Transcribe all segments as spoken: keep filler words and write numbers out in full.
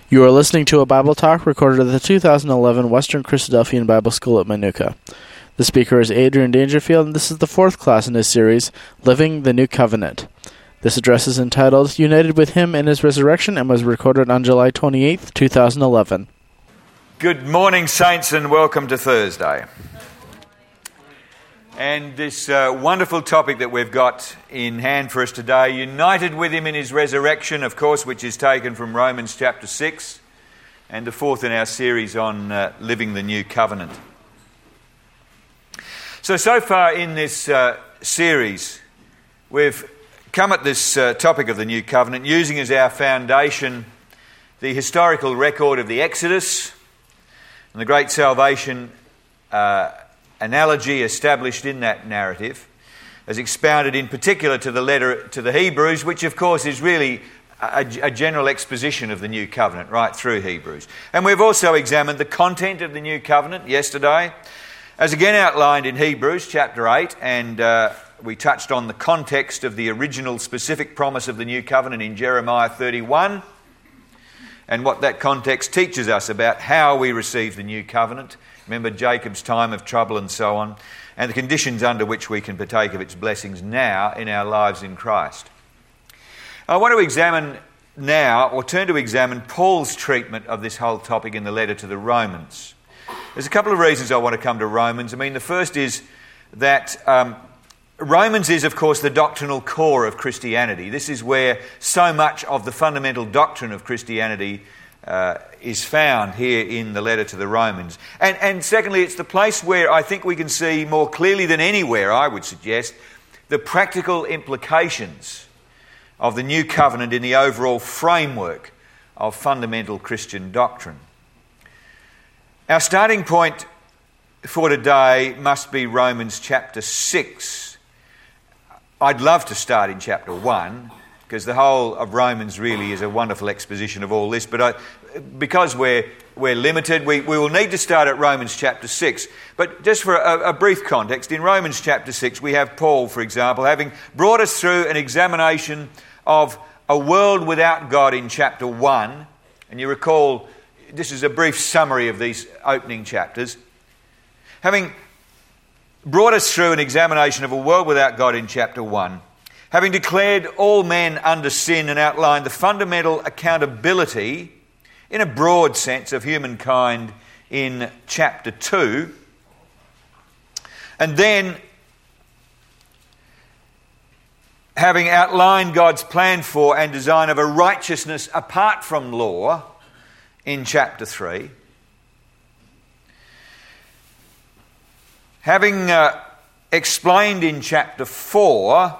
You are listening to a Bible talk recorded at the two thousand eleven Western Christadelphian Bible School at Manuka. The speaker is Adrian Dangerfield, and this is the fourth class in his series, Living the New Covenant. This address is entitled, United with Him in His Resurrection, and was recorded on July twenty-eighth, two thousand eleven. Good morning, saints, and welcome to Thursday. And this uh, wonderful topic that we've got in hand for us today, united with Him in His resurrection, of course, which is taken from Romans chapter six, and the fourth in our series on uh, living the new covenant. So, so far in this uh, series, we've come at this uh, topic of the new covenant using as our foundation the historical record of the Exodus and the great salvation uh, analogy established in that narrative, as expounded in particular to the letter to the Hebrews, which of course is really a, a general exposition of the new covenant right through Hebrews. And we've also examined the content of the new covenant yesterday, as again outlined in Hebrews chapter eight, and uh, we touched on the context of the original specific promise of the new covenant in Jeremiah thirty-one, and what that context teaches us about how we receive the new covenant. Remember Jacob's time of trouble and so on, and the conditions under which we can partake of its blessings now in our lives in Christ. I want to examine now, or turn to examine, Paul's treatment of this whole topic in the letter to the Romans. There's a couple of reasons I want to come to Romans. I mean, the first is that um, Romans is, of course, the doctrinal core of Christianity. This is where so much of the fundamental doctrine of Christianity uh, is found here in the letter to the Romans. And, and secondly, it's the place where I think we can see more clearly than anywhere, I would suggest, the practical implications of the new covenant in the overall framework of fundamental Christian doctrine. Our starting point for today must be Romans chapter six. I'd love to start in chapter one, because the whole of Romans really is a wonderful exposition of all this, but I, because we're we're limited, we, we will need to start at Romans chapter six. But just for a, a brief context, in Romans chapter six we have Paul, for example, having brought us through an examination of a world without God in chapter one, and you recall this is a brief summary of these opening chapters. Having brought us through an examination of a world without God in chapter one, having declared all men under sin and outlined the fundamental accountability in a broad sense of humankind in chapter two, and then having outlined God's plan for and design of a righteousness apart from law in chapter three, having uh, explained in chapter four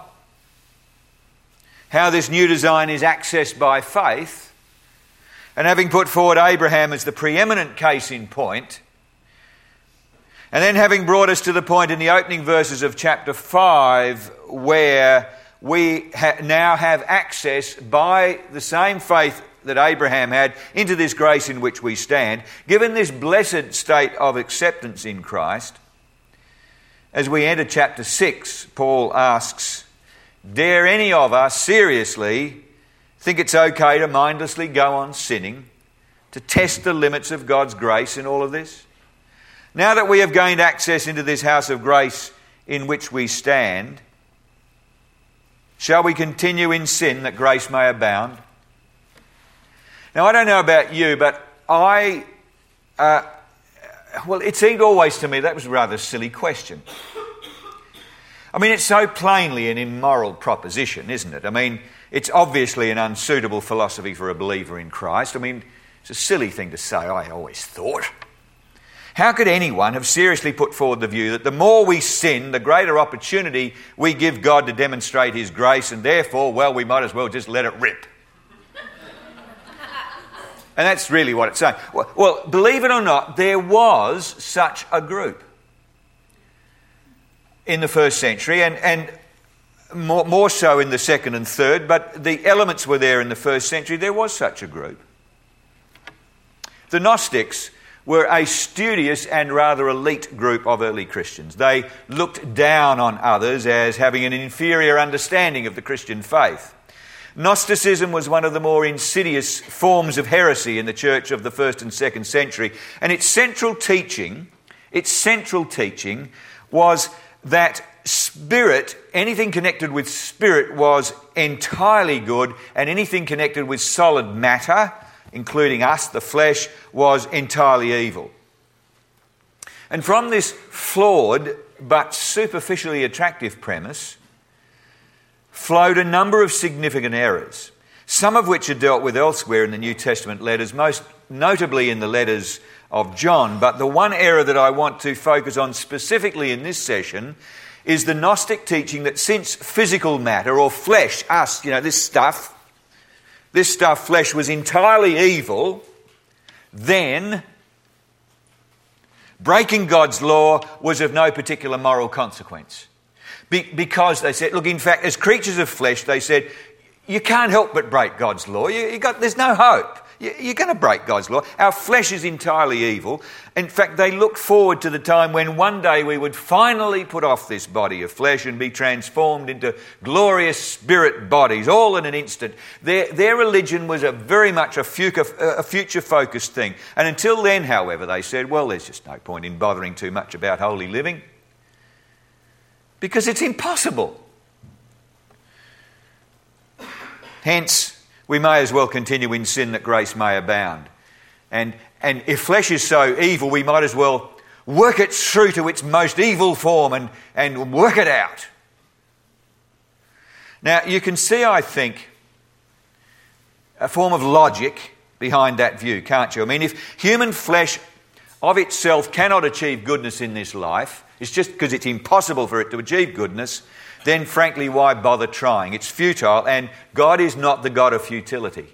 how this new design is accessed by faith, and having put forward Abraham as the preeminent case in point, and then having brought us to the point in the opening verses of chapter five where we ha- now have access by the same faith that Abraham had into this grace in which we stand, given this blessed state of acceptance in Christ. As we enter chapter six, Paul asks, dare any of us seriously think it's okay to mindlessly go on sinning, to test the limits of God's grace in all of this? Now that we have gained access into this house of grace in which we stand, shall we continue in sin that grace may abound? Now, I don't know about you, but I, uh, well, it seemed always to me that was a rather silly question. I mean, it's so plainly an immoral proposition, isn't it? I mean, it's obviously an unsuitable philosophy for a believer in Christ. I mean, it's a silly thing to say, I always thought. How could anyone have seriously put forward the view that the more we sin, the greater opportunity we give God to demonstrate His grace, and therefore, well, we might as well just let it rip? And that's really what it's saying. Well, well, believe it or not, there was such a group in the first century, and, and more, more so in the second and third, but the elements were there in the first century. There was such a group. The Gnostics were a studious and rather elite group of early Christians. They looked down on others as having an inferior understanding of the Christian faith. Gnosticism was one of the more insidious forms of heresy in the church of the first and second century. And its central teaching, its central teaching was that spirit, anything connected with spirit was entirely good, and anything connected with solid matter, including us, the flesh, was entirely evil. And from this flawed but superficially attractive premise flowed a number of significant errors, some of which are dealt with elsewhere in the New Testament letters, most notably in the letters of John. But the one error that I want to focus on specifically in this session is the Gnostic teaching that since physical matter, or flesh, us, you know, this stuff, this stuff, flesh, was entirely evil, then breaking God's law was of no particular moral consequence. Be- because they said, look, in fact, as creatures of flesh, they said, you can't help but break God's law. You, you got, there's no hope. You, you're going to break God's law. Our flesh is entirely evil. In fact, they looked forward to the time when one day we would finally put off this body of flesh and be transformed into glorious spirit bodies, all in an instant. Their, their religion was a very much a future, a future-focused thing. And until then, however, they said, well, there's just no point in bothering too much about holy living, because it's impossible. Hence, we may as well continue in sin that grace may abound. And, and if flesh is so evil, we might as well work it through to its most evil form and, and work it out. Now, you can see, I think, a form of logic behind that view, can't you? I mean, if human flesh of itself cannot achieve goodness in this life, it's just because it's impossible for it to achieve goodness, then frankly, why bother trying? It's futile, and God is not the God of futility.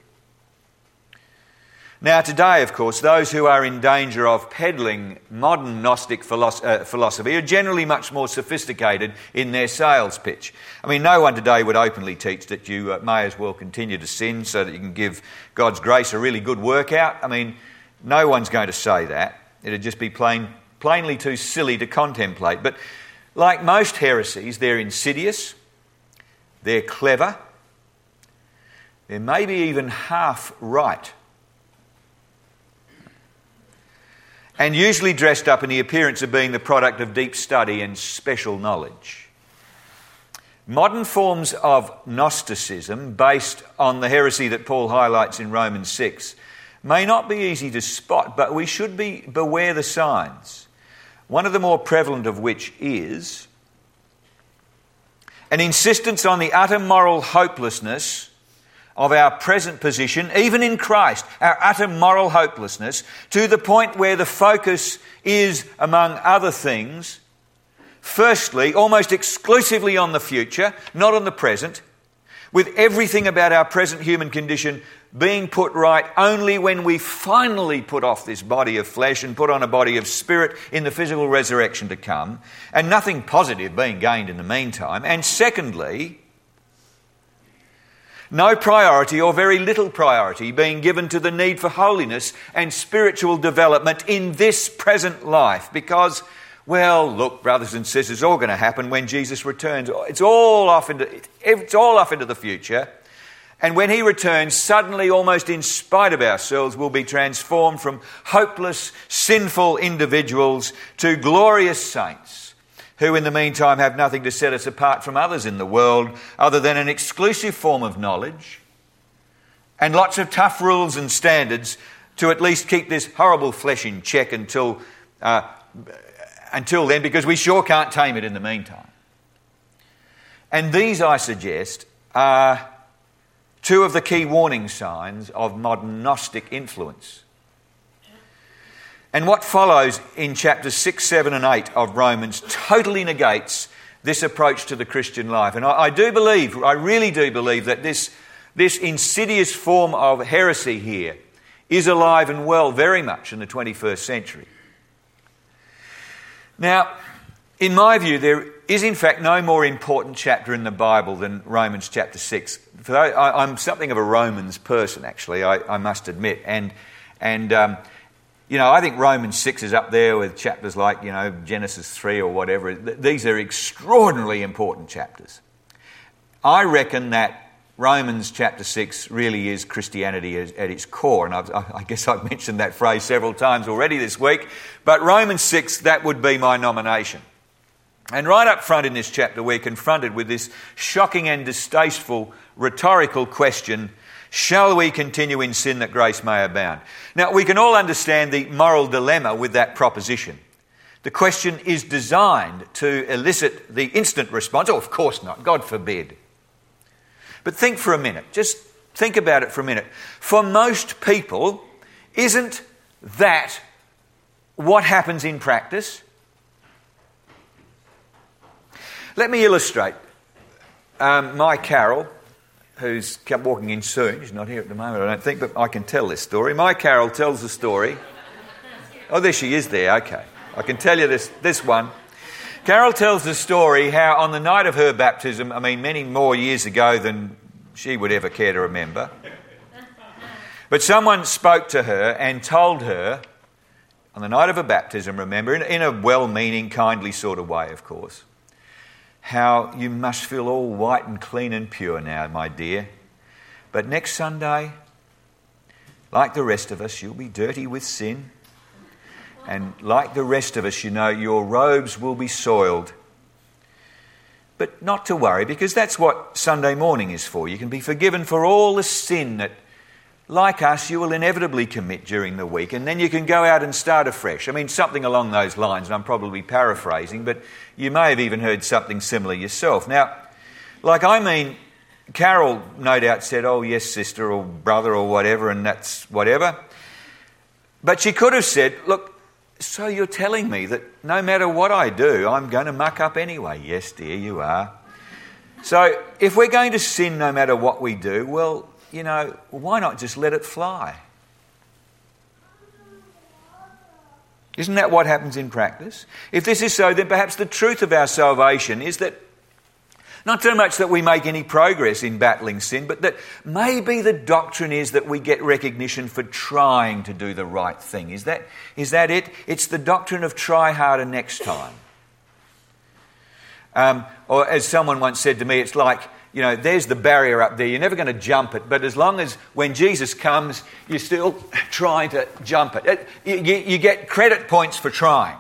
Now today, of course, those who are in danger of peddling modern Gnostic philosophy are generally much more sophisticated in their sales pitch. I mean, no one today would openly teach that you may as well continue to sin so that you can give God's grace a really good workout. I mean, no one's going to say that. It'd just be plain, plainly too silly to contemplate. But like most heresies, they're insidious, they're clever, they're maybe even half right, and usually dressed up in the appearance of being the product of deep study and special knowledge. Modern forms of Gnosticism, based on the heresy that Paul highlights in Romans six, may not be easy to spot, but we should be beware the signs. One of the more prevalent of which is an insistence on the utter moral hopelessness of our present position, even in Christ, our utter moral hopelessness, to the point where the focus is, among other things, firstly, almost exclusively on the future, not on the present, with everything about our present human condition being put right only when we finally put off this body of flesh and put on a body of spirit in the physical resurrection to come, and nothing positive being gained in the meantime. And secondly, no priority or very little priority being given to the need for holiness and spiritual development in this present life, because, well, look, brothers and sisters, it's all going to happen when Jesus returns. It's all off into, it's all off into the future. And when he returns, suddenly, almost in spite of ourselves, we'll be transformed from hopeless, sinful individuals to glorious saints who in the meantime have nothing to set us apart from others in the world other than an exclusive form of knowledge and lots of tough rules and standards to at least keep this horrible flesh in check until, uh, until then, because we sure can't tame it in the meantime. And these, I suggest, are two of the key warning signs of modern Gnostic influence. And what follows in chapters six, seven and eight of Romans totally negates this approach to the Christian life. And I, I do believe, I really do believe that this, this insidious form of heresy here is alive and well very much in the twenty-first century. Now, in my view, there is in fact no more important chapter in the Bible than Romans chapter six. For I, I'm something of a Romans person, actually, I, I must admit. And, and um, you know, I think Romans six is up there with chapters like, you know, Genesis three or whatever. These are extraordinarily important chapters. I reckon that Romans chapter six really is Christianity at its core, and I've, I guess I've mentioned that phrase several times already this week, but Romans six, that would be my nomination. And right up front in this chapter we're confronted with this shocking and distasteful rhetorical question: shall we continue in sin that grace may abound? Now, we can all understand the moral dilemma with that proposition. The question is designed to elicit the instant response, oh, of course not, God forbid. But think for a minute, just think about it for a minute. For most people, isn't that what happens in practice? Let me illustrate. Um, my Carol, who's come walking in soon, she's not here at the moment, I don't think, but I can tell this story. My Carol tells the story. Oh, there she is there, okay. I can tell you this, this one. Carol tells the story how on the night of her baptism, I mean many more years ago than she would ever care to remember, but someone spoke to her and told her on the night of her baptism, remember, in, in a well-meaning, kindly sort of way, of course, how you must feel all white and clean and pure now, my dear, but next Sunday, like the rest of us, you'll be dirty with sin. And like the rest of us, you know, your robes will be soiled. But not to worry, because that's what Sunday morning is for. You can be forgiven for all the sin that, like us, you will inevitably commit during the week. And then you can go out and start afresh. I mean, something along those lines, and I'm probably paraphrasing, but you may have even heard something similar yourself. Now, like I mean, Carol no doubt said, oh, yes, sister or brother or whatever, and that's whatever. But she could have said, look, so you're telling me that no matter what I do, I'm going to muck up anyway? Yes, dear, you are. So if we're going to sin no matter what we do, well, you know, why not just let it fly? Isn't that what happens in practice? If this is so, then perhaps the truth of our salvation is that not so much that we make any progress in battling sin, but that maybe the doctrine is that we get recognition for trying to do the right thing. Is that, is that it? It's the doctrine of try harder next time. Um, or as someone once said to me, it's like, you know, there's the barrier up there. You're never going to jump it, but as long as when Jesus comes, you're still trying to jump it. it you, you get credit points for trying.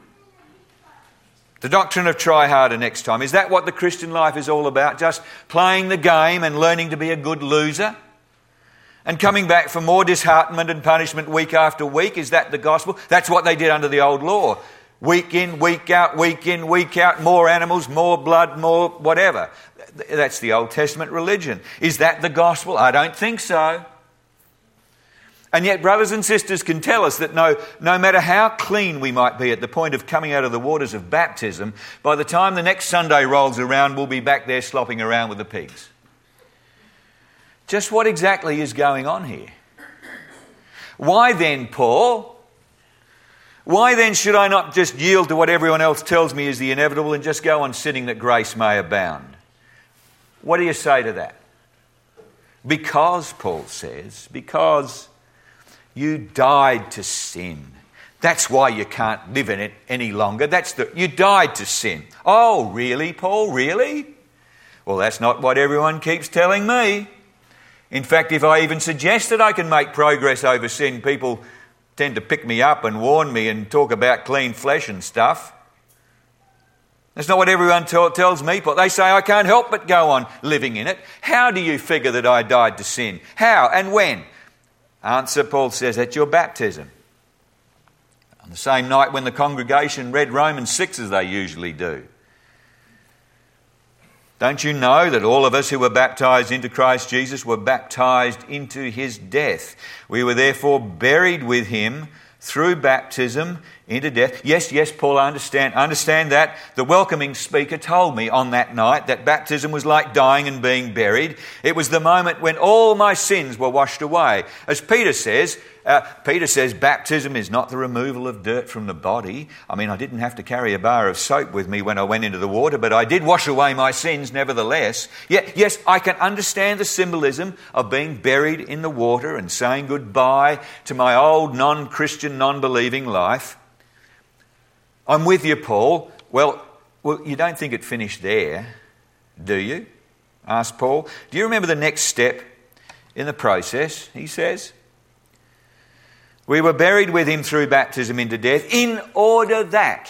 The doctrine of try harder next time. Is that what the Christian life is all about? Just playing the game and learning to be a good loser? And coming back for more disheartenment and punishment week after week? Is that the gospel? That's what they did under the old law. Week in, week out, week in, week out, more animals, more blood, more whatever. That's the Old Testament religion. Is that the gospel? I don't think so. And yet brothers and sisters can tell us that no, no matter how clean we might be at the point of coming out of the waters of baptism, by the time the next Sunday rolls around, we'll be back there slopping around with the pigs. Just what exactly is going on here? Why then, Paul? Why then should I not just yield to what everyone else tells me is the inevitable and just go on sinning that grace may abound? What do you say to that? Because, Paul says, because you died to sin. That's why you can't live in it any longer. That's the you died to sin. Oh, really, Paul? Really? Well, that's not what everyone keeps telling me. In fact, if I even suggest that I can make progress over sin, people tend to pick me up and warn me and talk about clean flesh and stuff. That's not what everyone t- tells me. But they say I can't help but go on living in it. How do you figure that I died to sin? How and when? Answer, Paul says, at your baptism. On the same night when the congregation read Romans six as they usually do. Don't you know that all of us who were baptised into Christ Jesus were baptised into his death? We were therefore buried with him through baptism into death. Yes, yes, Paul, I understand. I understand that. The welcoming speaker told me on that night that baptism was like dying and being buried. It was the moment when all my sins were washed away. As Peter says, uh, Peter says baptism is not the removal of dirt from the body. I mean, I didn't have to carry a bar of soap with me when I went into the water, but I did wash away my sins nevertheless. Yet, yes, I can understand the symbolism of being buried in the water and saying goodbye to my old non-Christian, non-believing life. I'm with you, Paul. Well, well, you don't think it finished there, do you? asked Paul. Do you remember the next step in the process? He says, we were buried with him through baptism into death, in order that,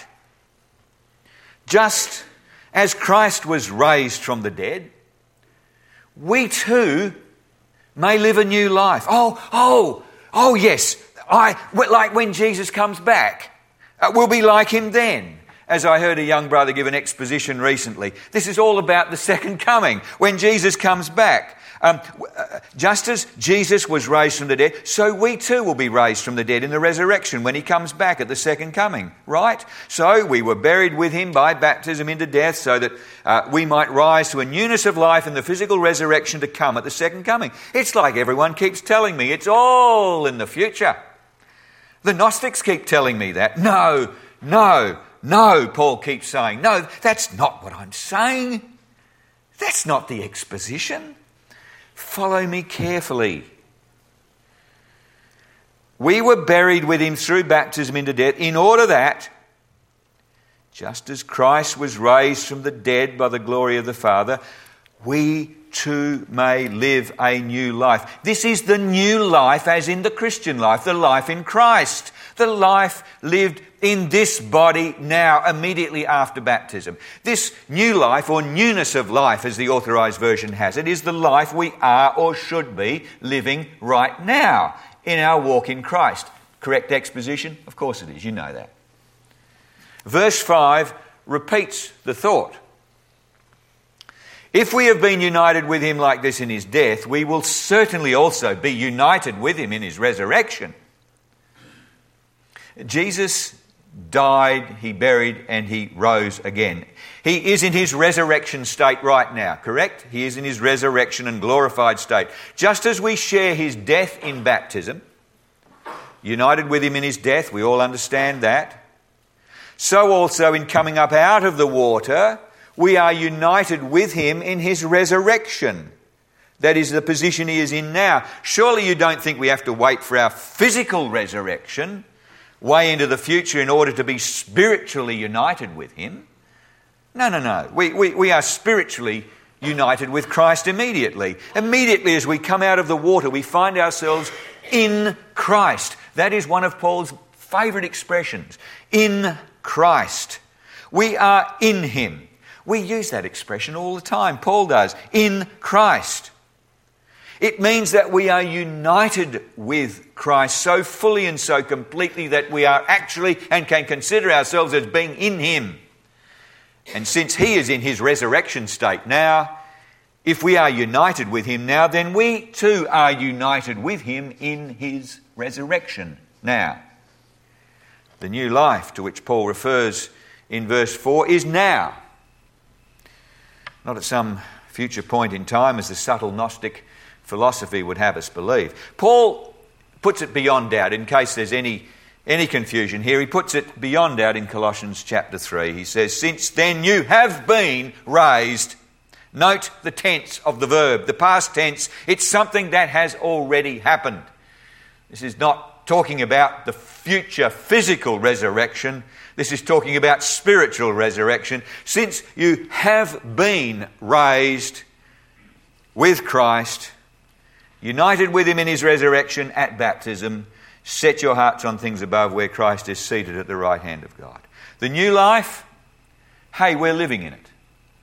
just as Christ was raised from the dead, we too may live a new life. Oh, oh, oh yes, I like when Jesus comes back. Uh, we'll be like him then. As I heard a young brother give an exposition recently, this is all about the second coming, when Jesus comes back. Um, uh, just as Jesus was raised from the dead, so we too will be raised from the dead in the resurrection when he comes back at the second coming, right? So we were buried with him by baptism into death so that uh, we might rise to a newness of life in the physical resurrection to come at the second coming. It's like everyone keeps telling me, it's all in the future. The Gnostics keep telling me that. No, no, no, Paul keeps saying. No, that's not what I'm saying. That's not the exposition. Follow me carefully. We were buried with him through baptism into death in order that, just as Christ was raised from the dead by the glory of the Father, we too may live a new life. This is the new life as in the Christian life, the life in Christ, the life lived in this body now, immediately after baptism. This new life, or newness of life as the Authorised Version has it, is the life we are or should be living right now in our walk in Christ. Correct exposition? Of course it is, you know that. Verse five repeats the thought. If we have been united with him like this in his death, we will certainly also be united with him in his resurrection. Jesus died, he buried, and he rose again. He is in his resurrection state right now, correct? He is in his resurrection and glorified state. Just as we share his death in baptism, united with him in his death, we all understand that. So also in coming up out of the water, we are united with him in his resurrection. That is the position he is in now. Surely you don't think we have to wait for our physical resurrection way into the future in order to be spiritually united with him? No, no, no. We, we, we are spiritually united with Christ immediately. Immediately as we come out of the water, we find ourselves in Christ. That is one of Paul's favourite expressions. In Christ. We are in him. We use that expression all the time. Paul does. In Christ. It means that we are united with Christ so fully and so completely that we are actually and can consider ourselves as being in him. And since he is in his resurrection state now, if we are united with him now, then we too are united with him in his resurrection now. The new life to which Paul refers in verse four is now. Not at some future point in time, as the subtle Gnostic philosophy would have us believe. Paul puts it beyond doubt, in case there's any, any confusion here. He puts it beyond doubt in Colossians chapter three. He says, since then you have been raised. Note the tense of the verb, the past tense. It's something that has already happened. This is not talking about the future physical resurrection. This is talking about spiritual resurrection. Since you have been raised with Christ, united with him in his resurrection at baptism, set your hearts on things above where Christ is seated at the right hand of God. The new life, hey, we're living in it.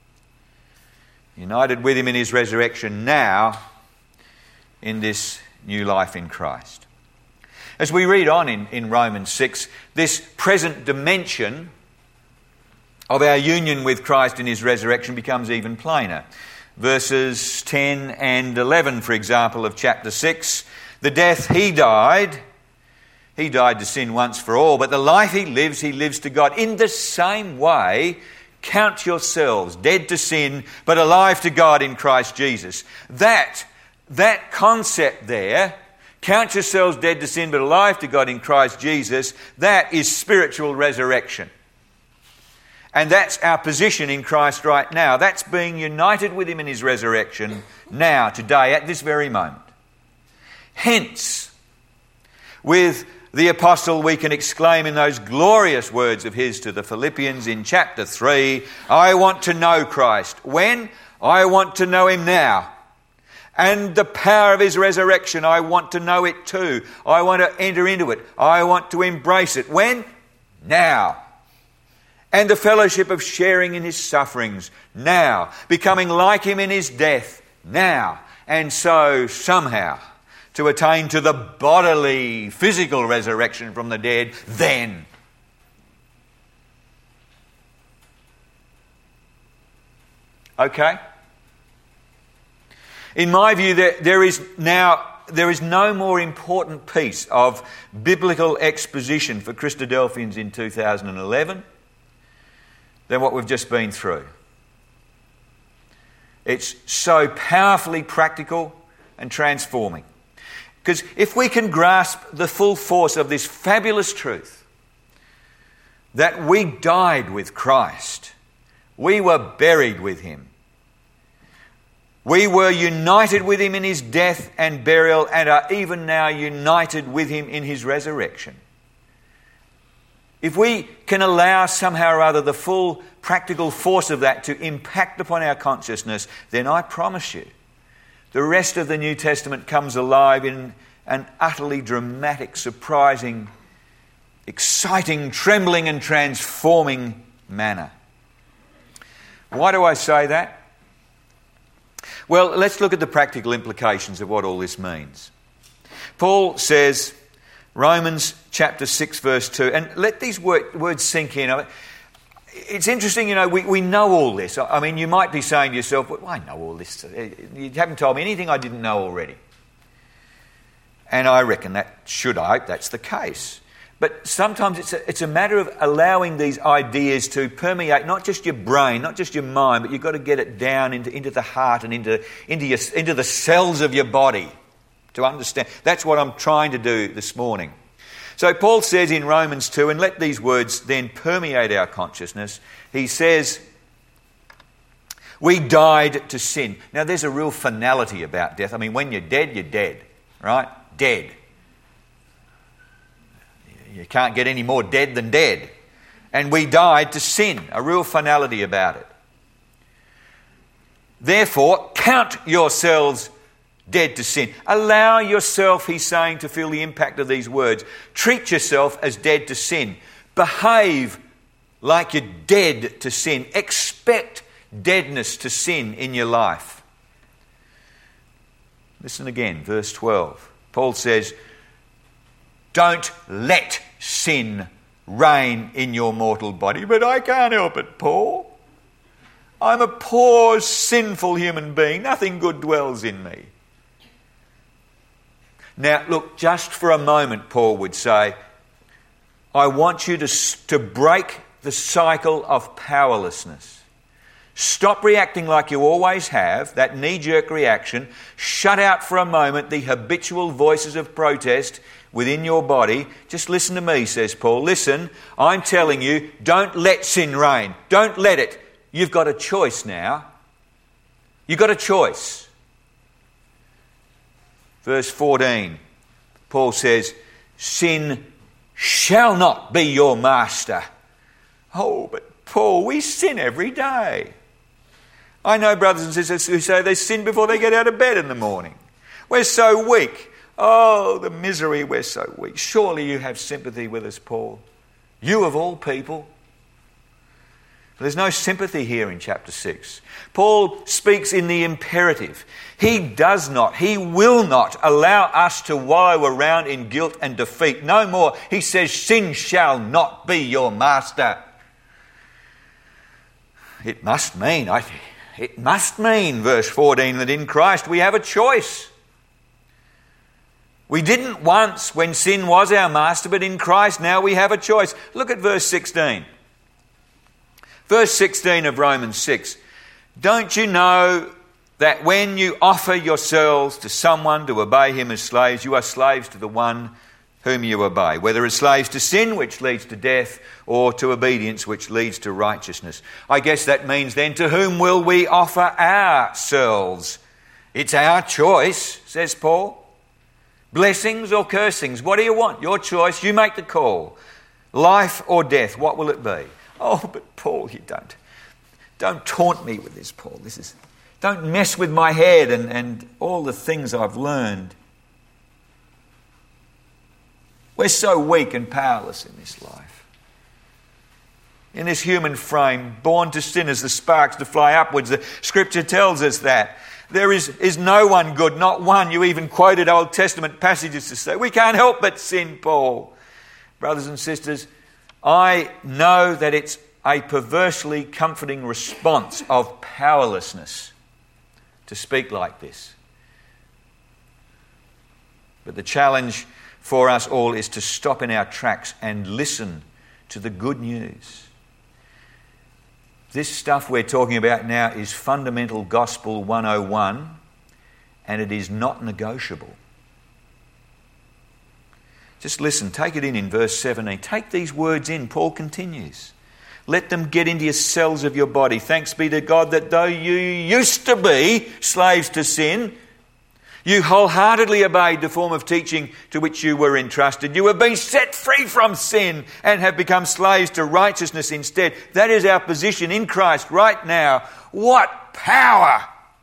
United with him in his resurrection now in this new life in Christ. As we read on in, in Romans six, this present dimension of our union with Christ in his resurrection becomes even plainer. Verses ten and eleven, for example, of chapter six. The death he died, he died to sin once for all, but the life he lives, he lives to God. In the same way, count yourselves dead to sin, but alive to God in Christ Jesus. That, that concept there, count yourselves dead to sin, but alive to God in Christ Jesus, that is spiritual resurrection. And that's our position in Christ right now. That's being united with him in his resurrection now, today, at this very moment. Hence, with the apostle, we can exclaim in those glorious words of his to the Philippians in chapter three, I want to know Christ. When? I want to know him now. And the power of his resurrection, I want to know it too. I want to enter into it. I want to embrace it. When? Now. And the fellowship of sharing in his sufferings, now. Becoming like him in his death, now. And so, somehow, to attain to the bodily, physical resurrection from the dead, then. Okay? In my view, there, there is now there is no more important piece of biblical exposition for Christadelphians in two thousand eleven than what we've just been through. It's so powerfully practical and transforming. Because if we can grasp the full force of this fabulous truth that we died with Christ, we were buried with him, we were united with him in his death and burial and are even now united with him in his resurrection. If we can allow somehow or other the full practical force of that to impact upon our consciousness, then I promise you, the rest of the New Testament comes alive in an utterly dramatic, surprising, exciting, trembling and transforming manner. Why do I say that? Well, let's look at the practical implications of what all this means. Paul says, Romans chapter six verse two, and let these word, words sink in. It's interesting, you know, we, we know all this. I mean, you might be saying to yourself, well, I know all this. You haven't told me anything I didn't know already. And I reckon that should, I hope that's the case. But sometimes it's a, it's a matter of allowing these ideas to permeate not just your brain, not just your mind, but you've got to get it down into, into the heart and into, into, your, into the cells of your body to understand. That's what I'm trying to do this morning. So Paul says in Romans two, and let these words then permeate our consciousness, he says, we died to sin. Now there's a real finality about death. I mean, when you're dead, you're dead, right? Dead. You can't get any more dead than dead. And we died to sin, a real finality about it. Therefore, count yourselves dead to sin. Allow yourself, he's saying, to feel the impact of these words. Treat yourself as dead to sin. Behave like you're dead to sin. Expect deadness to sin in your life. Listen again, verse twelve. Paul says, don't let sin reign in your mortal body. But I can't help it, Paul. I'm a poor, sinful human being. Nothing good dwells in me. Now, look, just for a moment, Paul would say, I want you to, to break the cycle of powerlessness. Stop reacting like you always have, that knee-jerk reaction. Shut out for a moment the habitual voices of protest within your body. Just listen to me, says Paul. Listen, I'm telling you, don't let sin reign. Don't let it. You've got a choice now. You've got a choice. Verse fourteen, Paul says, sin shall not be your master. Oh, but Paul, we sin every day. I know brothers and sisters who say they sin before they get out of bed in the morning. We're so weak. Oh, the misery, we're so weak. Surely you have sympathy with us, Paul. You of all people. There's no sympathy here in chapter six. Paul speaks in the imperative. He does not, he will not allow us to wallow around in guilt and defeat. No more. He says, sin shall not be your master. It must mean, I think, it must mean, verse fourteen, that in Christ we have a choice. We didn't once when sin was our master, but in Christ now we have a choice. Look at verse sixteen. Verse sixteen of Romans six. Don't you know that when you offer yourselves to someone to obey him as slaves, you are slaves to the one whom you obey, whether as slaves to sin, which leads to death, or to obedience, which leads to righteousness. I guess that means then, to whom will we offer ourselves? It's our choice, says Paul. Blessings or cursings, what do you want? Your choice, you make the call. Life or death, what will it be? Oh, but Paul, you don't. Don't taunt me with this, Paul. This is, Don't mess with my head and, and all the things I've learned. We're so weak and powerless in this life. In this human frame, born to sin as the sparks to fly upwards. The Scripture tells us that. There is, is no one good, not one. You even quoted Old Testament passages to say, we can't help but sin, Paul. Brothers and sisters, I know that it's a perversely comforting response of powerlessness to speak like this. But the challenge for us all is to stop in our tracks and listen to the good news. This stuff we're talking about now is fundamental gospel one oh one, and it is not negotiable. Just listen, take it in in verse seventeen. Take these words in. Paul continues. Let them get into your cells of your body. Thanks be to God that though you used to be slaves to sin, you wholeheartedly obeyed the form of teaching to which you were entrusted. You have been set free from sin and have become slaves to righteousness instead. That is our position in Christ right now. What power!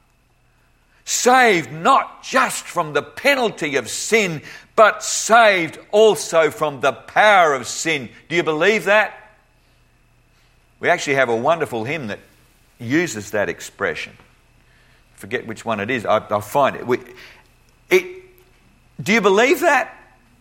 Saved not just from the penalty of sin, but saved also from the power of sin. Do you believe that? We actually have a wonderful hymn that uses that expression. Forget which one it is. I, I'll find it. We, it. Do you believe that?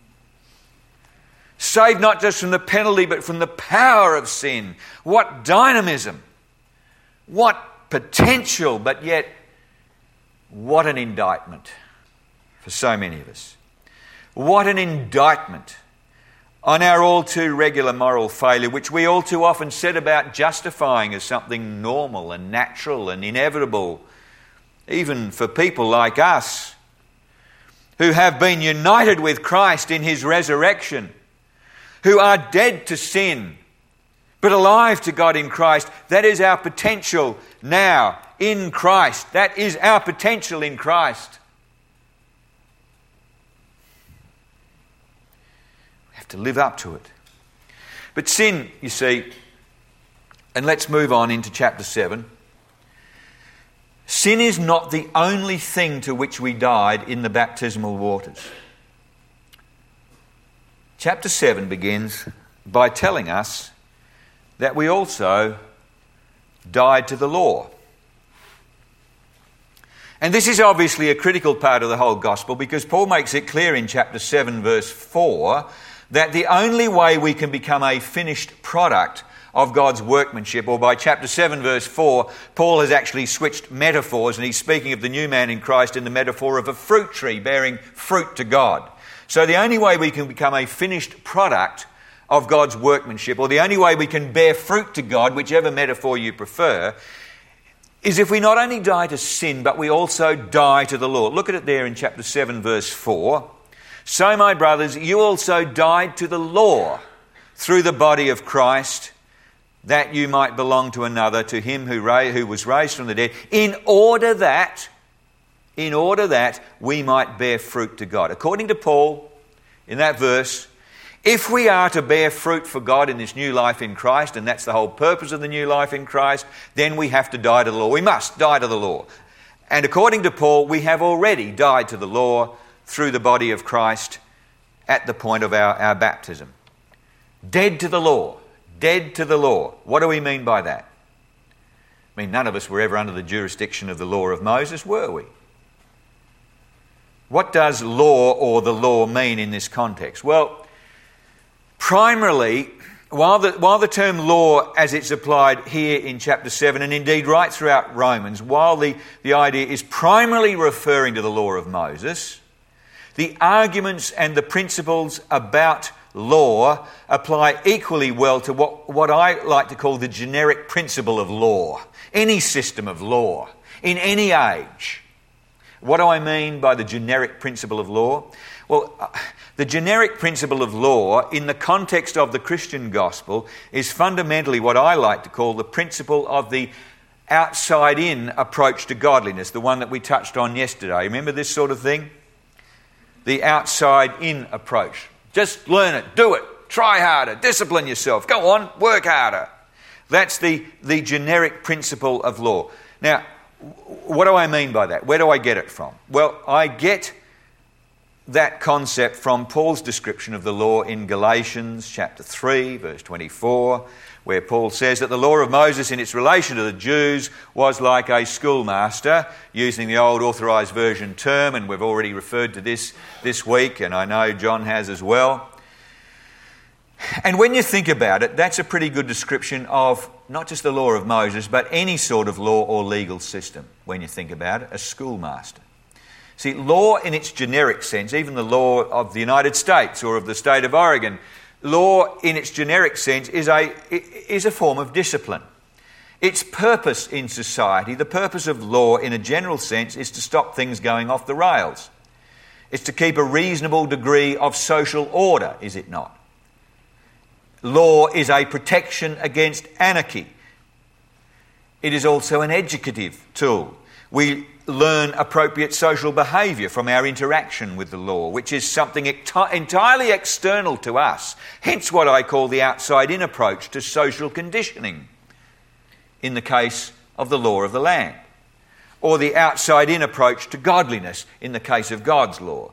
Saved not just from the penalty, but from the power of sin. What dynamism. What potential, but yet what an indictment for so many of us. What an indictment on our all too regular moral failure, which we all too often set about justifying as something normal and natural and inevitable, even for people like us who have been united with Christ in his resurrection, who are dead to sin but alive to God in Christ. That is our potential now in Christ. That is our potential in Christ. We have to live up to it. But sin, you see, and let's move on into chapter seven. Sin is not the only thing to which we died in the baptismal waters. Chapter seven begins by telling us that we also died to the law. And this is obviously a critical part of the whole gospel, because Paul makes it clear in chapter seven verse four that the only way we can become a finished product of God's workmanship, or by chapter seven verse four, Paul has actually switched metaphors and he's speaking of the new man in Christ in the metaphor of a fruit tree bearing fruit to God. So the only way we can become a finished product of God's workmanship, or the only way we can bear fruit to God, whichever metaphor you prefer, is if we not only die to sin, but we also die to the law. Look at it there in chapter seven verse four. So, my brothers, you also died to the law through the body of Christ, that you might belong to another, to him who, ra- who was raised from the dead, in order that, in order that we might bear fruit to God. According to Paul, in that verse, if we are to bear fruit for God in this new life in Christ, and that's the whole purpose of the new life in Christ, then we have to die to the law. We must die to the law. And according to Paul, we have already died to the law through the body of Christ at the point of our, our baptism. Dead to the law. Dead to the law. What do we mean by that? I mean, none of us were ever under the jurisdiction of the law of Moses, were we? What does law or the law mean in this context? Well, primarily, while the, while the term law as it's applied here in chapter seven, and indeed right throughout Romans, while the, the idea is primarily referring to the law of Moses, the arguments and the principles about law apply equally well to what, what I like to call the generic principle of law. Any system of law, in any age. What do I mean by the generic principle of law? Well, uh, the generic principle of law in the context of the Christian gospel is fundamentally what I like to call the principle of the outside-in approach to godliness, the one that we touched on yesterday. Remember this sort of thing? The outside-in approach. Just learn it, do it, try harder, discipline yourself, go on, work harder. That's the, the generic principle of law. Now, what do I mean by that? Where do I get it from? Well, I get that concept from Paul's description of the law in Galatians chapter three, verse twenty-four, where Paul says that the law of Moses in its relation to the Jews was like a schoolmaster, using the old Authorised Version term, and we've already referred to this this week, and I know John has as well. And when you think about it, that's a pretty good description of not just the law of Moses, but any sort of law or legal system, when you think about it, a schoolmaster. See, law in its generic sense, even the law of the United States or of the state of Oregon, law in its generic sense is a, is a form of discipline. Its purpose in society, the purpose of law in a general sense, is to stop things going off the rails. It's to keep a reasonable degree of social order, is it not? Law is a protection against anarchy. It is also an educative tool. We learn appropriate social behaviour from our interaction with the law, which is something enti- entirely external to us. Hence what I call the outside-in approach to social conditioning in the case of the law of the land, or the outside-in approach to godliness in the case of God's law.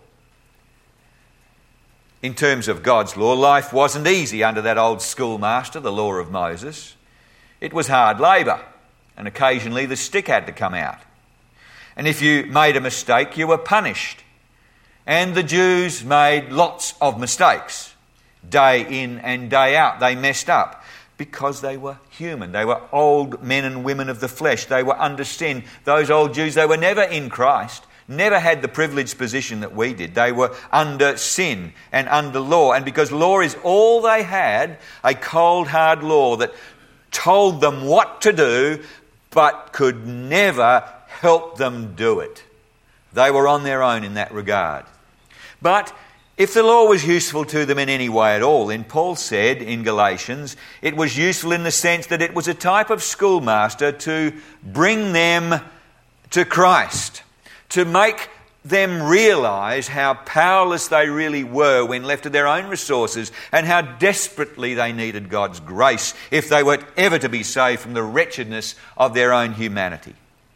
In terms of God's law, life wasn't easy under that old schoolmaster, the law of Moses. It was hard labour, and occasionally the stick had to come out. And if you made a mistake, you were punished. And the Jews made lots of mistakes. Day in and day out, they messed up because they were human. They were old men and women of the flesh. They were under sin. Those old Jews, they were never in Christ, never had the privileged position that we did. They were under sin and under law. And because law is all they had, a cold, hard law that told them what to do but could never help them do it. They were on their own in that regard. But if the law was useful to them in any way at all, then Paul said in Galatians, it was useful in the sense that it was a type of schoolmaster to bring them to Christ, to make them realise how powerless they really were when left to their own resources, and how desperately they needed God's grace if they were ever to be saved from the wretchedness of their own humanity.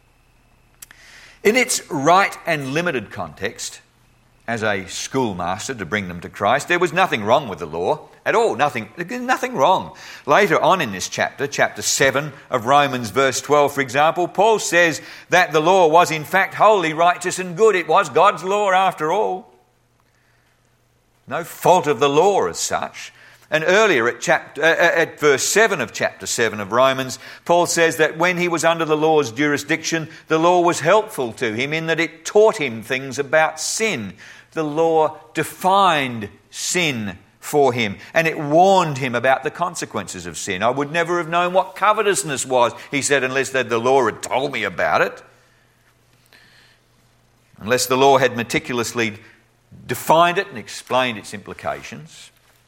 In its right and limited context, as a schoolmaster to bring them to Christ, there was nothing wrong with the law at all. Nothing, nothing wrong. Later on in this chapter, chapter seven of Romans, verse twelve, for example, Paul says that the law was in fact holy, righteous and good. It was God's law after all. No fault of the law as such. And earlier at, chapter, uh, at verse seven of chapter seven of Romans, Paul says that when he was under the law's jurisdiction, the law was helpful to him in that it taught him things about sin. The law defined sin for him, and it warned him about the consequences of sin. I would never have known what covetousness was, he said, unless that the law had told me about it. Unless the law had meticulously defined it and explained its implications.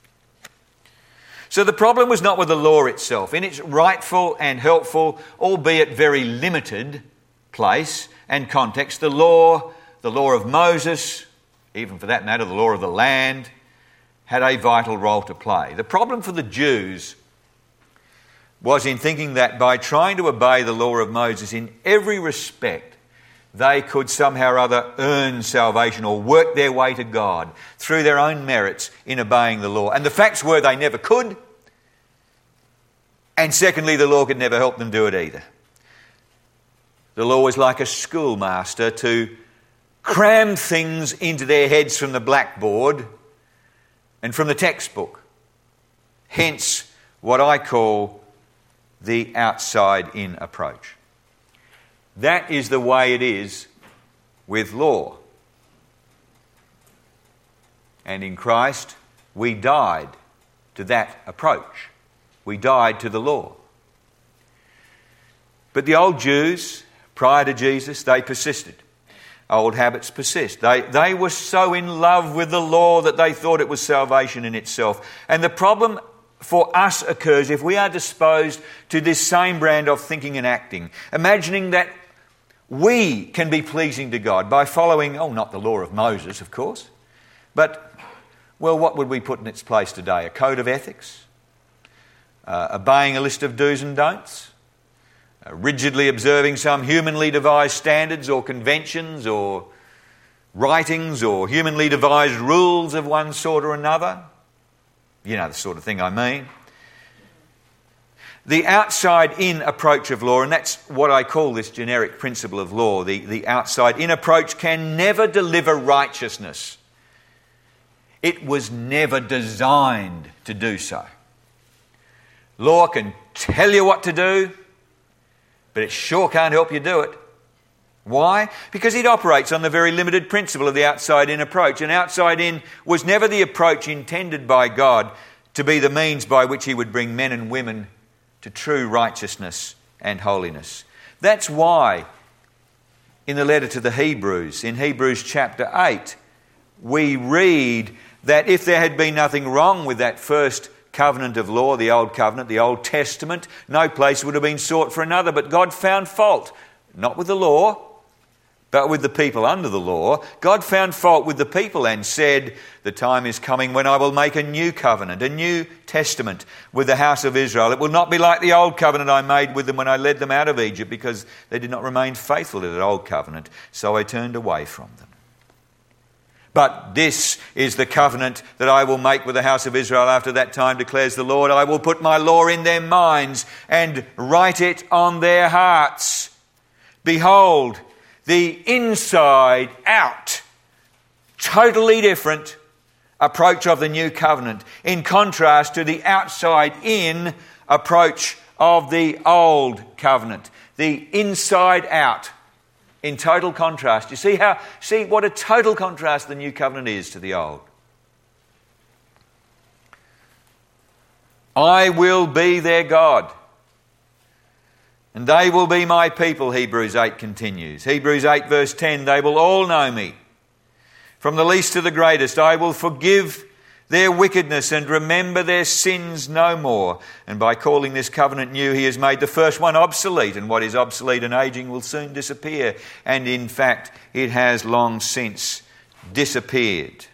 So the problem was not with the law itself. In its rightful and helpful, albeit very limited place and context, the law, the law of Moses, even for that matter, the law of the land, had a vital role to play. The problem for the Jews was in thinking that by trying to obey the law of Moses in every respect, they could somehow or other earn salvation or work their way to God through their own merits in obeying the law. And the facts were they never could. And secondly, the law could never help them do it either. The law was like a schoolmaster to cram things into their heads from the blackboard and from the textbook. Hence, what I call the outside-in approach. That is the way it is with law. And in Christ, we died to that approach. We died to the law. But the old Jews, prior to Jesus, they persisted. Old habits persist. They, they were so in love with the law that they thought it was salvation in itself. And the problem for us occurs if we are disposed to this same brand of thinking and acting, imagining that we can be pleasing to God by following, oh, not the law of Moses, of course, but, well, what would we put in its place today? A code of ethics? Uh, obeying a list of do's and don'ts? uh, rigidly observing some humanly devised standards or conventions or writings or humanly devised rules of one sort or another. You know the sort of thing I mean. The outside-in approach of law, and that's what I call this generic principle of law, the, the outside-in approach can never deliver righteousness. It was never designed to do so. Law can tell you what to do, but it sure can't help you do it. Why? Because it operates on the very limited principle of the outside-in approach. And outside-in was never the approach intended by God to be the means by which He would bring men and women to true righteousness and holiness. That's why in the letter to the Hebrews, in Hebrews chapter eight, we read that if there had been nothing wrong with that first covenant of law, the Old Covenant, the Old Testament, no place would have been sought for another. But God found fault, not with the law, but with the people under the law. God found fault with the people and said, the time is coming when I will make a new covenant, a new testament with the house of Israel. It will not be like the old covenant I made with them when I led them out of Egypt, because they did not remain faithful to that old covenant, so I turned away from them. But this is the covenant that I will make with the house of Israel after that time, declares the Lord. I will put my law in their minds and write it on their hearts. Behold, the inside out, totally different approach of the new covenant, in contrast to the outside in approach of the old covenant. The inside out, in total contrast. You see how, see what a total contrast the new covenant is to the old. I will be their God, and they will be my people, Hebrews eight continues. Hebrews eight verse ten, they will all know me. From the least to the greatest, I will forgive their wickedness and remember their sins no more. And by calling this covenant new, He has made the first one obsolete, and what is obsolete and aging will soon disappear. And in fact, it has long since disappeared.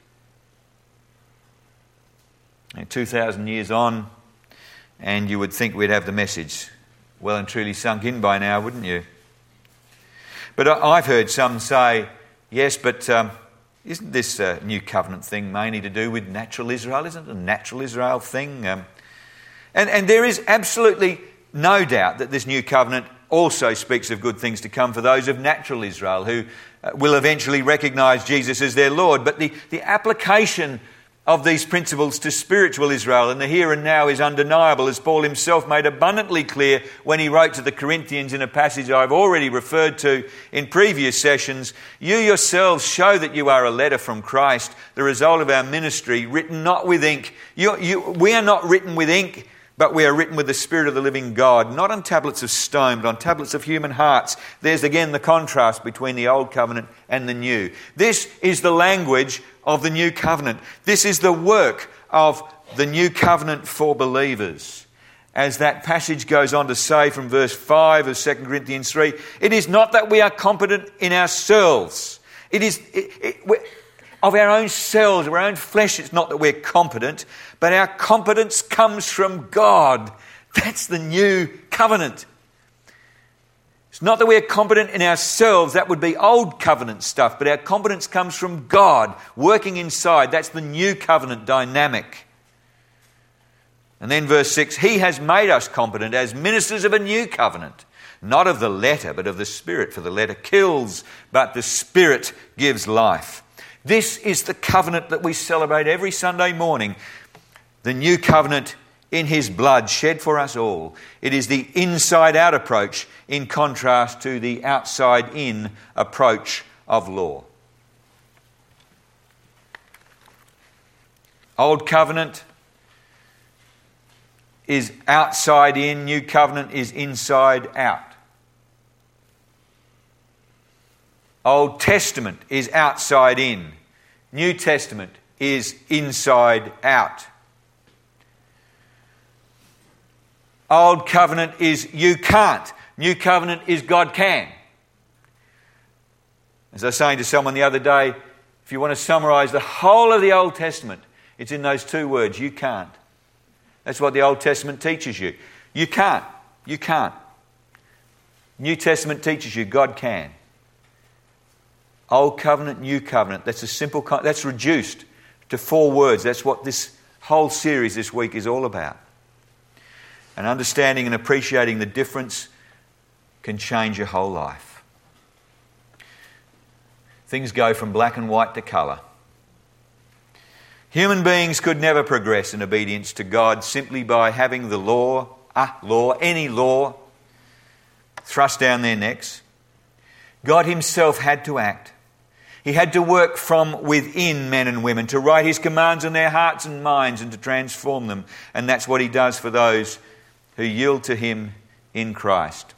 And two thousand years on, and you would think we'd have the message well and truly sunk in by now, wouldn't you? But I've heard some say, yes, but um, isn't this uh, new covenant thing mainly to do with natural Israel? Isn't it a natural Israel thing? Um, and, and there is absolutely no doubt that this new covenant also speaks of good things to come for those of natural Israel who uh, will eventually recognise Jesus as their Lord. But the, the application of these principles to spiritual Israel in the here and now is undeniable, as Paul himself made abundantly clear when he wrote to the Corinthians in a passage I've already referred to in previous sessions. You yourselves show that you are a letter from Christ, the result of our ministry, written not with ink. You, you, we are not written with ink, but we are written with the Spirit of the living God, not on tablets of stone, but on tablets of human hearts. There's again the contrast between the old covenant and the new. This is the language of the new covenant. This is the work of the new covenant for believers. As that passage goes on to say from verse five of Second Corinthians three, it is not that we are competent in ourselves. It is it, it, of our own selves, of our own flesh. It's not that we're competent, but our competence comes from God. That's the new covenant. It's not that we're competent in ourselves. That would be old covenant stuff. But our competence comes from God working inside. That's the new covenant dynamic. And then verse six, He has made us competent as ministers of a new covenant, not of the letter, but of the Spirit. For the letter kills, but the Spirit gives life. This is the covenant that we celebrate every Sunday morning. The new covenant in His blood shed for us all. It is the inside-out approach in contrast to the outside-in approach of law. Old covenant is outside in, new covenant is inside out. Old Testament is outside in. New Testament is inside out. Old covenant is you can't. New covenant is God can. As I was saying to someone the other day, if you want to summarise the whole of the Old Testament, it's in those two words, you can't. That's what the Old Testament teaches you. You can't. You can't. New Testament teaches you God can. Old covenant, new covenant. That's a simple, that's reduced to four words. That's what this whole series this week is all about. And understanding and appreciating the difference can change your whole life. Things go from black and white to colour. Human beings could never progress in obedience to God simply by having the law, a law, any law, thrust down their necks. God himself had to act. He had to work from within men and women to write his commands in their hearts and minds and to transform them. And that's what he does for those who yield to him in Christ.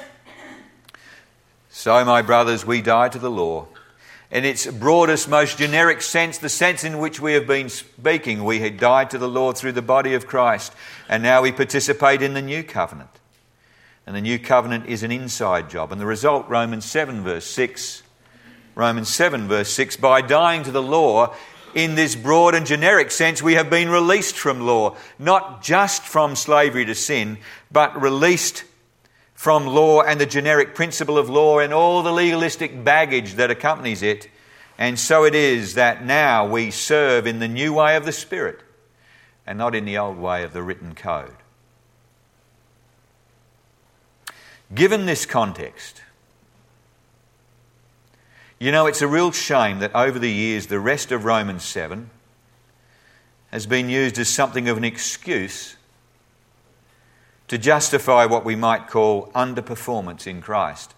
So, my brothers, we die to the law. In its broadest, most generic sense, the sense in which we have been speaking, we had died to the law through the body of Christ, and now we participate in the new covenant. And the new covenant is an inside job. And the result, Romans seven verse six, Romans seven verse six, by dying to the law, in this broad and generic sense, we have been released from law, not just from slavery to sin, but released from law and the generic principle of law and all the legalistic baggage that accompanies it. And so it is that now we serve in the new way of the Spirit and not in the old way of the written code. Given this context, you know, it's a real shame that over the years the rest of Romans seven has been used as something of an excuse to justify what we might call underperformance in Christ.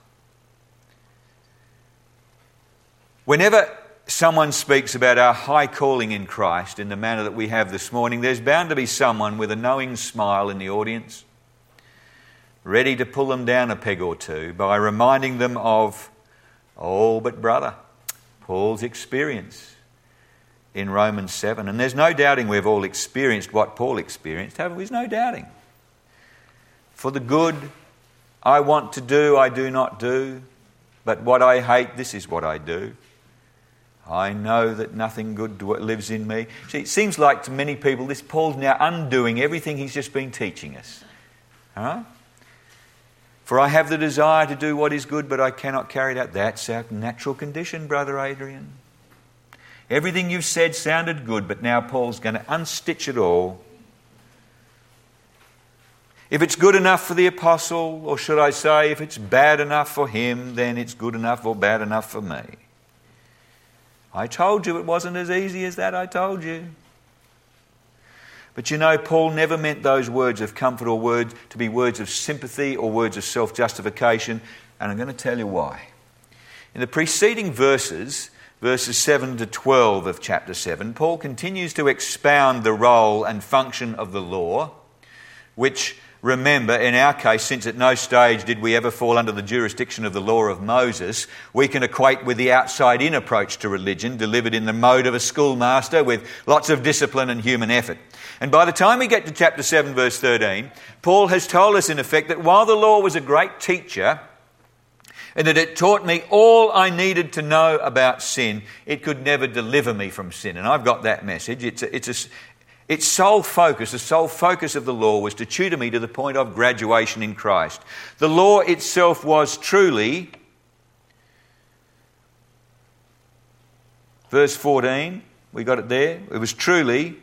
Whenever someone speaks about our high calling in Christ in the manner that we have this morning, there's bound to be someone with a knowing smile in the audience, ready to pull them down a peg or two by reminding them of, oh, but brother, Paul's experience in Romans seven. And there's no doubting we've all experienced what Paul experienced, haven't we? There's no doubting. For the good I want to do, I do not do, but what I hate, this is what I do. I know that nothing good lives in me. See, it seems like to many people this Paul's now undoing everything he's just been teaching us. All right? For I have the desire to do what is good, but I cannot carry it out. That's our natural condition, Brother Adrian. Everything you've said sounded good, but now Paul's going to unstitch it all. If it's good enough for the apostle, or should I say, if it's bad enough for him, then it's good enough or bad enough for me. I told you it wasn't as easy as that, I told you. But you know, Paul never meant those words of comfort or words to be words of sympathy or words of self-justification, and I'm going to tell you why. In the preceding verses, verses seven to twelve of chapter seven, Paul continues to expound the role and function of the law, which, remember, in our case, since at no stage did we ever fall under the jurisdiction of the law of Moses, we can equate with the outside-in approach to religion, delivered in the mode of a schoolmaster with lots of discipline and human effort. And by the time we get to chapter seven, verse thirteen, Paul has told us, in effect, that while the law was a great teacher, and that it taught me all I needed to know about sin, it could never deliver me from sin. And I've got that message. It's a, it's a, its sole focus, the sole focus of the law was to tutor me to the point of graduation in Christ. The law itself was truly, verse fourteen, we got it there, it was truly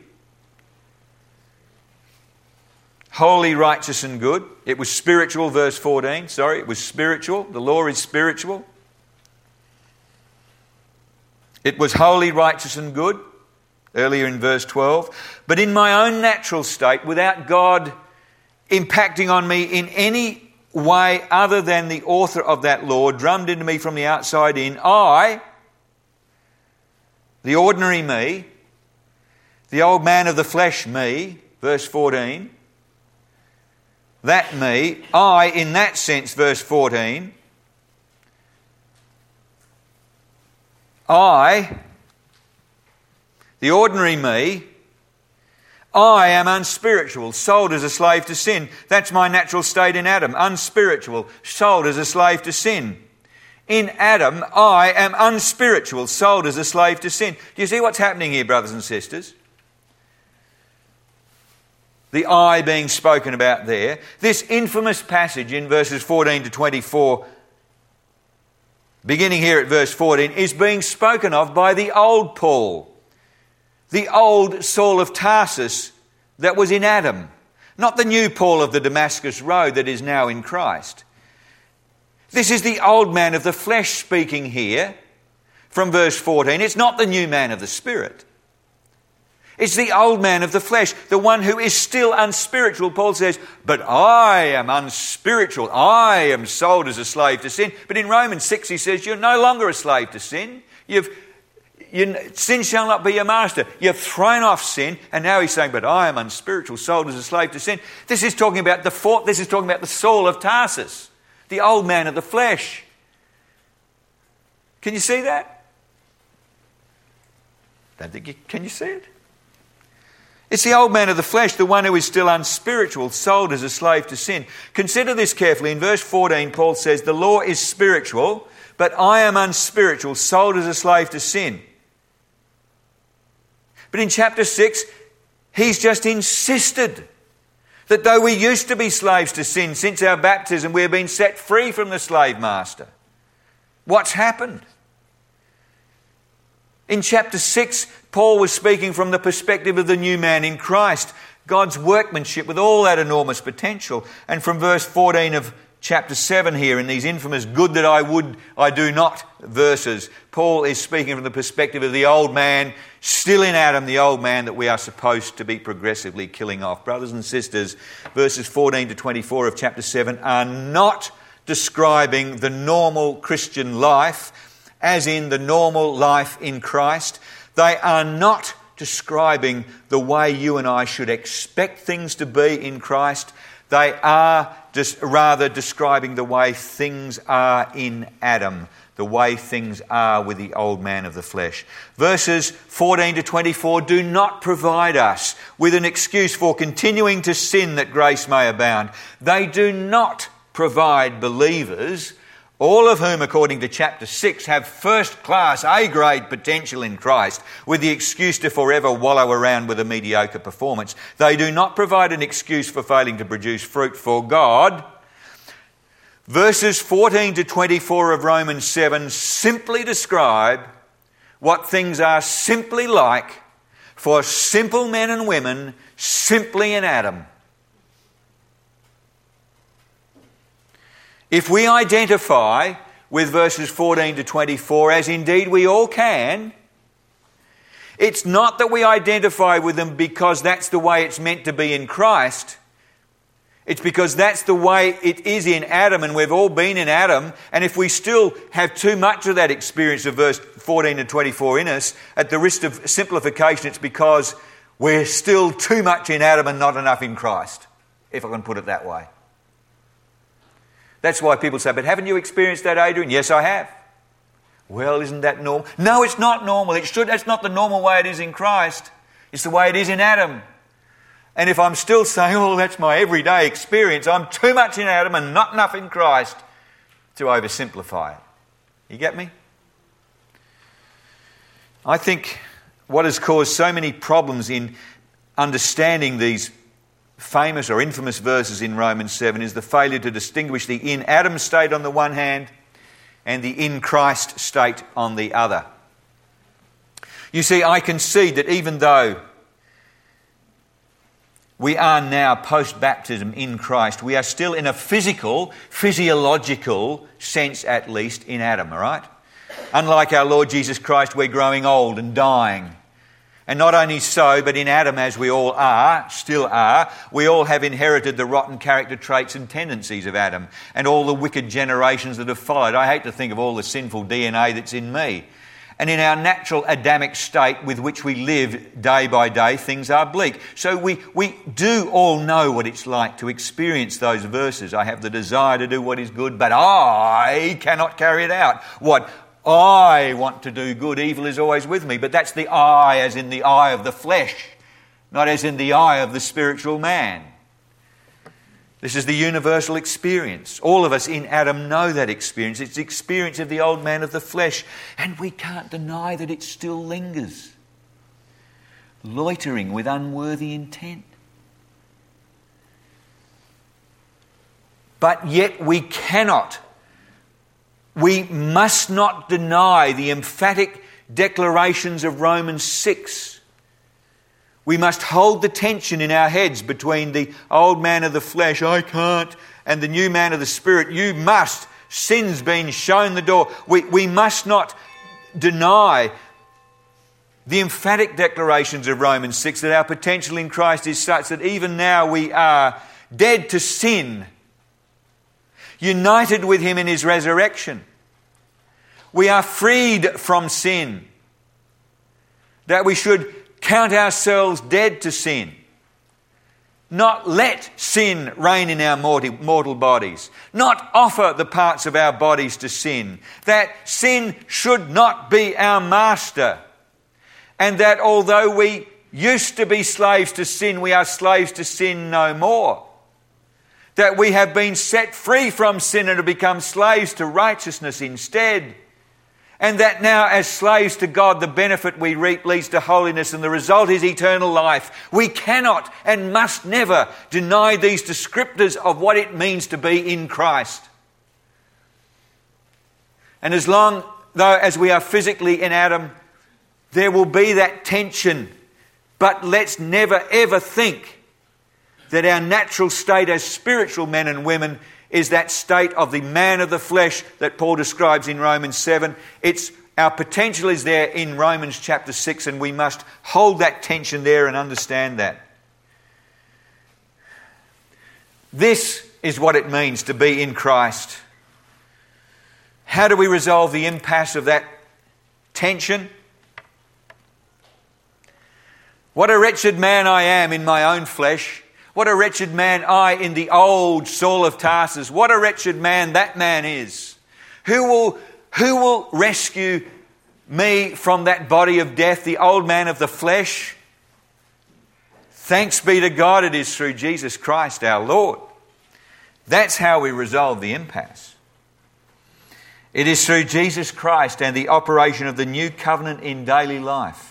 holy, righteous and good. It was spiritual, verse fourteen. Sorry, it was spiritual. The law is spiritual. It was holy, righteous and good, earlier in verse twelve. But in my own natural state, without God impacting on me in any way other than the author of that law drummed into me from the outside in, I, the ordinary me, the old man of the flesh me, verse fourteen, that me, I, in that sense, verse fourteen, I, the ordinary me, I am unspiritual, sold as a slave to sin. That's my natural state in Adam, unspiritual, sold as a slave to sin. In Adam, I am unspiritual, sold as a slave to sin. Do you see what's happening here, brothers and sisters? The the I being spoken about there. This infamous passage in verses fourteen to twenty-four, beginning here at verse fourteen, is being spoken of by the old Paul, the old Saul of Tarsus that was in Adam, not the new Paul of the Damascus Road that is now in Christ. This is the old man of the flesh speaking here from verse fourteen. It's not the new man of the Spirit. It's the old man of the flesh, the one who is still unspiritual. Paul says, but I am unspiritual. I am sold as a slave to sin. But in Romans six he says, you're no longer a slave to sin. You've, you, sin shall not be your master. You've thrown off sin. And now he's saying, but I am unspiritual, sold as a slave to sin. This is talking about the fort, this is talking about the Saul of Tarsus, the old man of the flesh. Can you see that? Don't think you, can you see it? It's the old man of the flesh, the one who is still unspiritual, sold as a slave to sin. Consider this carefully. In verse fourteen, Paul says, the law is spiritual, but I am unspiritual, sold as a slave to sin. But in chapter six, he's just insisted that though we used to be slaves to sin, since our baptism, we have been set free from the slave master. What's happened? In chapter six, Paul was speaking from the perspective of the new man in Christ, God's workmanship with all that enormous potential. And from verse fourteen of chapter seven here, in these infamous good that I would, I do not verses, Paul is speaking from the perspective of the old man, still in Adam, the old man that we are supposed to be progressively killing off. Brothers and sisters, verses fourteen to twenty-four of chapter seven are not describing the normal Christian life, as in the normal life in Christ. They are not describing the way you and I should expect things to be in Christ. They are just rather describing the way things are in Adam, the way things are with the old man of the flesh. Verses fourteen to twenty-four do not provide us with an excuse for continuing to sin that grace may abound. They do not provide believers, all of whom, according to chapter six, have first-class A-grade potential in Christ, with the excuse to forever wallow around with a mediocre performance. They do not provide an excuse for failing to produce fruit for God. Verses fourteen to twenty-four of Romans seven simply describe what things are simply like for simple men and women simply in Adam. If we identify with verses fourteen to twenty-four, as indeed we all can, it's not that we identify with them because that's the way it's meant to be in Christ. It's because that's the way it is in Adam, and we've all been in Adam. And if we still have too much of that experience of verse fourteen to twenty-four in us, at the risk of simplification, it's because we're still too much in Adam and not enough in Christ, if I can put it that way. That's why people say, but haven't you experienced that, Adrian? Yes, I have. Well, isn't that normal? No, it's not normal. It should. That's not the normal way it is in Christ. It's the way it is in Adam. And if I'm still saying, oh, that's my everyday experience, I'm too much in Adam and not enough in Christ, to oversimplify it. You get me? I think what has caused so many problems in understanding these famous or infamous verses in Romans seven is the failure to distinguish the in Adam state on the one hand and the in Christ state on the other. You see, I concede that even though we are now post-baptism in Christ, we are still in a physical, physiological sense at least in Adam, all right? Unlike our Lord Jesus Christ, we're growing old and dying. And not only so, but in Adam, as we all are, still are, we all have inherited the rotten character traits and tendencies of Adam and all the wicked generations that have followed. I hate to think of all the sinful D N A that's in me. And in our natural Adamic state with which we live day by day, things are bleak. So we, we do all know what it's like to experience those verses. I have the desire to do what is good, but I cannot carry it out. What I want to do good, evil is always with me. But that's the I as in the eye of the flesh, not as in the eye of the spiritual man. This is the universal experience. All of us in Adam know that experience. It's the experience of the old man of the flesh. And we can't deny that it still lingers. Loitering with unworthy intent. But yet we cannot, we must not deny the emphatic declarations of Romans six. We must hold the tension in our heads between the old man of the flesh, I can't, and the new man of the Spirit, you must. Sin's been shown the door. We, we must not deny the emphatic declarations of Romans six that our potential in Christ is such that even now we are dead to sin, united with Him in His resurrection. We are freed from sin, that we should count ourselves dead to sin, not let sin reign in our mortal bodies, not offer the parts of our bodies to sin, that sin should not be our master, and that although we used to be slaves to sin, we are slaves to sin no more, that we have been set free from sin and have become slaves to righteousness instead, and that now as slaves to God the benefit we reap leads to holiness and the result is eternal life. We cannot and must never deny these descriptors of what it means to be in Christ. And as long though as we are physically in Adam, there will be that tension, but let's never ever think that our natural state as spiritual men and women is that state of the man of the flesh that Paul describes in Romans seven. It's, our potential is there in Romans chapter six, and we must hold that tension there and understand that. This is what it means to be in Christ. How do we resolve the impasse of that tension? What a wretched man I am in my own flesh. What a wretched man I in the old Saul of Tarsus. What a wretched man that man is. Who will, who will rescue me from that body of death, the old man of the flesh? Thanks be to God, it is through Jesus Christ our Lord. That's how we resolve the impasse. It is through Jesus Christ and the operation of the new covenant in daily life,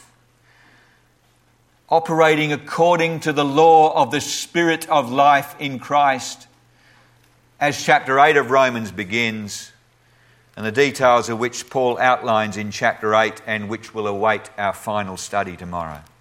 operating according to the law of the Spirit of life in Christ, as chapter eight of Romans begins, and the details of which Paul outlines in chapter eight and which will await our final study tomorrow.